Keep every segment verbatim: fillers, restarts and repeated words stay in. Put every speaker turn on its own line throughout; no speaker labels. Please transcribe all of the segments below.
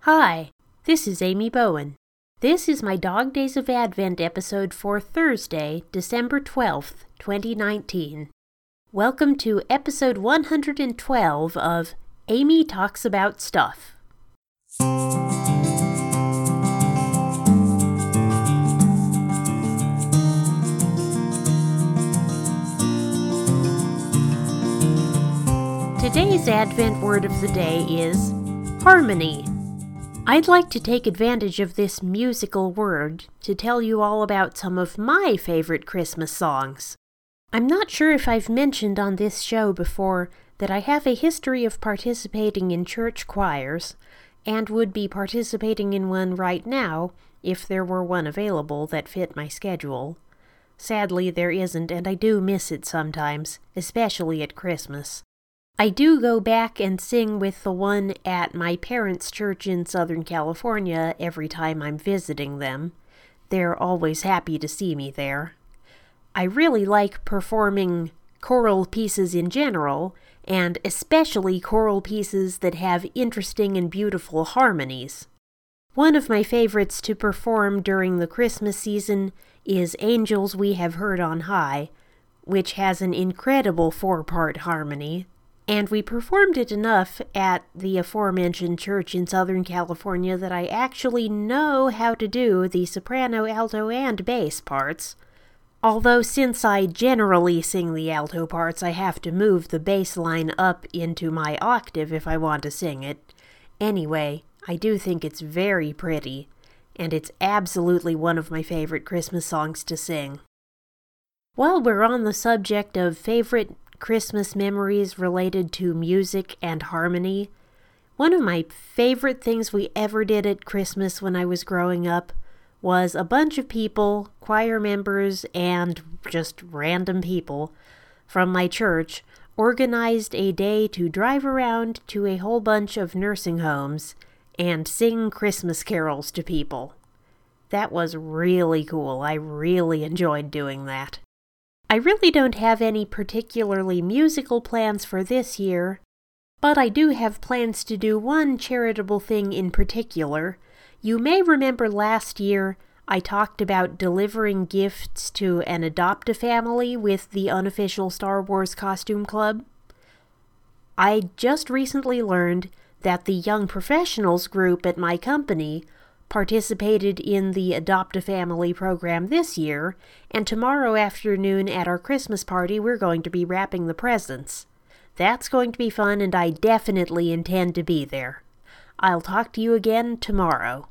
Hi, this is Amy Bowen. This is my Dog Days of Advent episode for Thursday, December twelfth, twenty nineteen. Welcome to episode one hundred twelve of Amy Talks About Stuff. Today's Advent word of the day is harmony. I'd like to take advantage of this musical word to tell you all about some of my favorite Christmas songs. I'm not sure if I've mentioned on this show before that I have a history of participating in church choirs, and would be participating in one right now if there were one available that fit my schedule. Sadly, there isn't, and I do miss it sometimes, especially at Christmas. I do go back and sing with the one at my parents' church in Southern California every time I'm visiting them. They're always happy to see me there. I really like performing choral pieces in general, and especially choral pieces that have interesting and beautiful harmonies. One of my favorites to perform during the Christmas season is Angels We Have Heard on High, which has an incredible four-part harmony. And we performed it enough at the aforementioned church in Southern California that I actually know how to do the soprano, alto, and bass parts. Although since I generally sing the alto parts, I have to move the bass line up into my octave if I want to sing it. Anyway, I do think it's very pretty, and it's absolutely one of my favorite Christmas songs to sing. While we're on the subject of favorite Christmas memories related to music and harmony, one of my favorite things we ever did at Christmas when I was growing up was a bunch of people, choir members, and just random people from my church organized a day to drive around to a whole bunch of nursing homes and sing Christmas carols to people. That was really cool. I really enjoyed doing that. I really don't have any particularly musical plans for this year, but I do have plans to do one charitable thing in particular. You may remember last year I talked about delivering gifts to an adopt-a-family with the unofficial Star Wars Costume Club. I just recently learned that the Young Professionals group at my company participated in the Adopt-a-Family program this year, and tomorrow afternoon at our Christmas party we're going to be wrapping the presents. That's going to be fun, and I definitely intend to be there. I'll talk to you again tomorrow.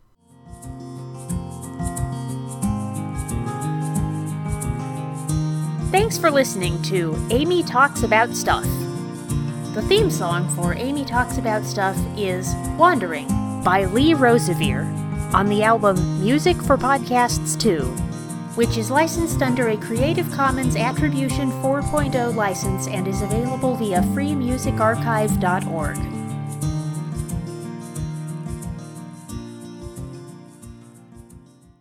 Thanks for listening to Amy Talks About Stuff. The theme song for Amy Talks About Stuff is Wandering by Lee Rosevere on the album Music for Podcasts two, which is licensed under a Creative Commons Attribution four point oh license and is available via free music archive dot org.